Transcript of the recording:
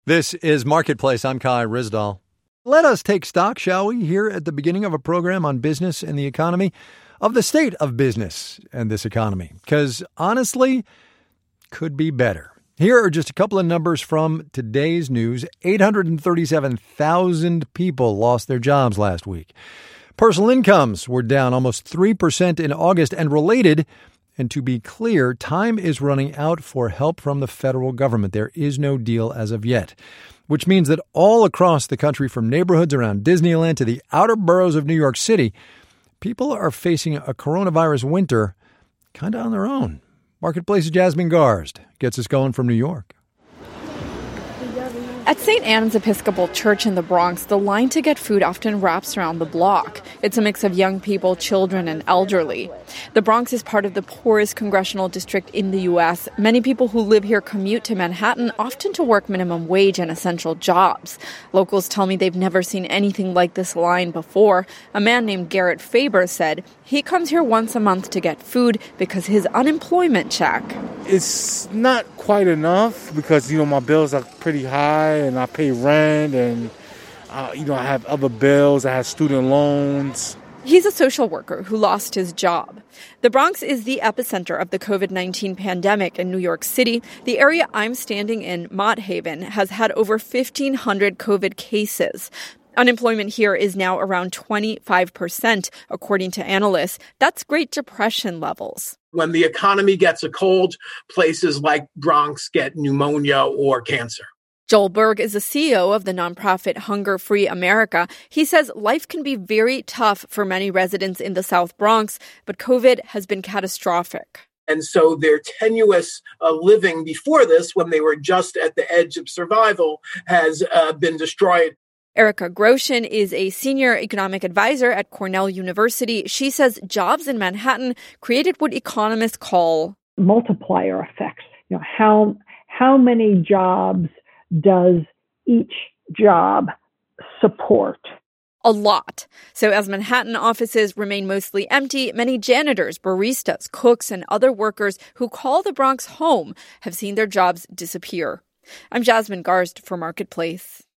This is Marketplace. I'm Kai Rizdal. Let us take stock, shall we, here at the beginning of a program on business and the economy, of the state of business and this economy. Because honestly, could be better. Here are just a couple of numbers from today's news. 837,000 people lost their jobs last week. Personal incomes were down almost 3% in August, and related. And to be clear, time is running out for help from the federal government. There is no deal as of yet, which means that all across the country, from neighborhoods around Disneyland to the outer boroughs of New York City, people are facing a coronavirus winter kind of on their own. Marketplace's Jasmine Garsd gets us going from New York. At St. Anne's Episcopal Church in the Bronx, the line to get food often wraps around the block. It's a mix of young people, children, and elderly. The Bronx is part of the poorest congressional district in the U.S. Many people who live here commute to Manhattan, often to work minimum wage and essential jobs. Locals tell me they've never seen anything like this line before. A man named Garrett Faber said he comes here once a month to get food because his unemployment check. It's not quite enough because, my bills are pretty high and I pay rent and, I have other bills. I have student loans. He's a social worker who lost his job. The Bronx is the epicenter of the COVID-19 pandemic in New York City. The area I'm standing in, Mott Haven, has had over 1,500 COVID cases. Unemployment here is now around 25%, according to analysts. That's Great Depression levels. When the economy gets a cold, places like Bronx get pneumonia or cancer. Joel Berg is the CEO of the nonprofit Hunger Free America. He says life can be very tough for many residents in the South Bronx, but COVID has been catastrophic. And so their tenuous living before this, when they were just at the edge of survival, has been destroyed. Erica Groshin is a senior economic advisor at Cornell University. She says jobs in Manhattan created what economists call multiplier effects. How many jobs does each job support? A lot. So as Manhattan offices remain mostly empty, many janitors, baristas, cooks, and other workers who call the Bronx home have seen their jobs disappear. I'm Jasmine Garsd for Marketplace.